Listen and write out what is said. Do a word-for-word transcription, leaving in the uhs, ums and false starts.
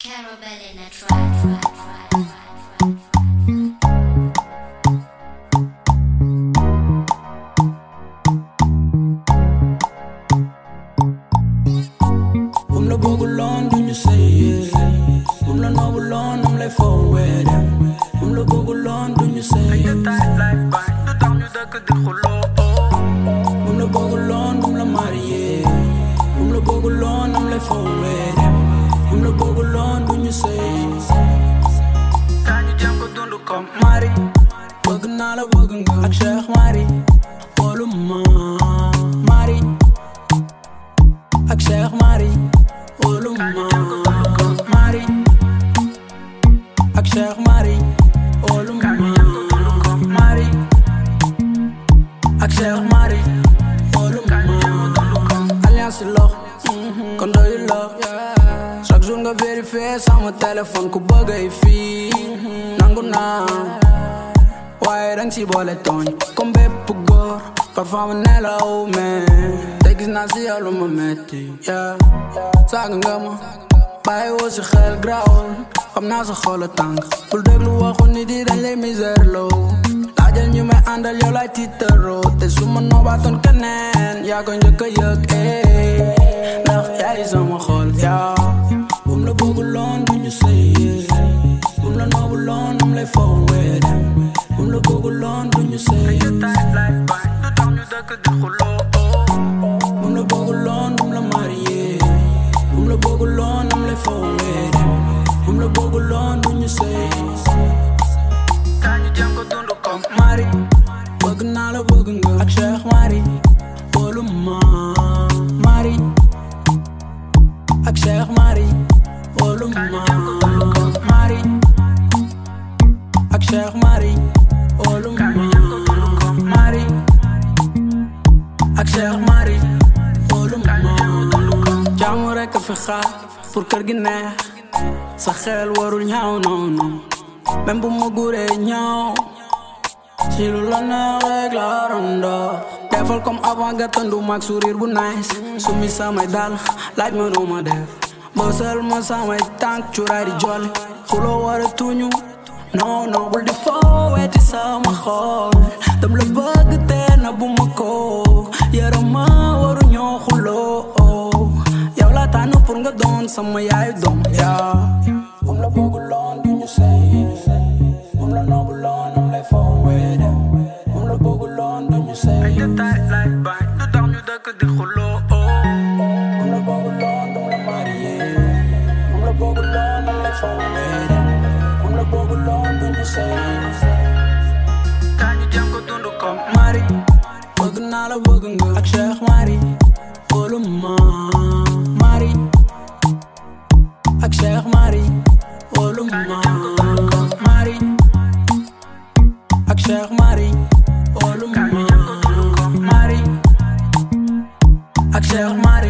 Caramel in a trap, trap, trap, trap, trap. Boom la bëgguloon du ñu sëy boom la noobuloon am lay foowee dem boom la bëgguloon du ñu sëy boom la bëgguloon boom la marié boom la bëgguloon am lay foowee dem boom la bëgguloon du ñu sëy kañu jëm ko dund comme mari bëgg naa la bëgg nga ak Cheikh Mari wolu ma mari ak Cheikh Mari wolu ma mari ak Cheikh Mari wolu ma mari ak Cheikh Mari wolu ma alliance lo kon doyu lo chaque jour nga vérifier sama téléphone ku bëgg ay fii nangu naa waaye dang ci boole tooñ comme bépp góor parfois ma nelaw mais te gis naa si yow lu ma metti yeah saaga nga ma bàyyi woo si xel grawul xam naa sa xol a tàng bul déglu waxu nit yi dañ lay misère loo laajal ñu may àndal yow lay tiitaroo te su ma noobaatoon keneen yaa ko njëkk a yëg eh ndax yaay sama xol yaa bum la bëgguloon du ñu sëy bum la noobuloon am lay foowee dem bum la bëgguloon du ñu sëy bum la bëgguloon bum la marié bum la bëgguloon am lay foowee dem bum la bëgguloon du ñu sëy kañu jëm ko dund comme mari bëgg naa la bëgg nga ak Cheikh Mari wolu ma mari ak Cheikh Mari wolu ma mari ak Cheikh Mari wolu ma mari ak Cheikh Mari wolu ma jaamu rekk fi xaar pour kër gi neex sa xel warul ñaaw noonu même bu ma guree ñaaw si lu la neex rek la rondo defal comme avant nga tëndu mag sourire bu nice sumi samay dal laaj ma nu ma def bësal ma samay tànk cuuraay di jolli xuloo wara tuñu non non bul di foowee ci sama xol dam la bëgg te na bu ma ko yaram ma waru ñoo xuloo yow la tànn pour nga doon sama yaayu doom yaa bum la bëgguloon du ñu sëy bum la noobuloon am lay foowee dem bum la bëgguloon du ñu sëy bum la bëgguloon bum la marié bum la bëgguloon am lay foowee dem bum la bëgguloon du ñu sëy kañu jëm ko dund comme mari bëgg naa la bëgg nga ak Cheikh Mari wolu ma mari ak Cheikh Mari wolu ma mari ak Cheikh Mari wolu ma mari ak Cheikh Mari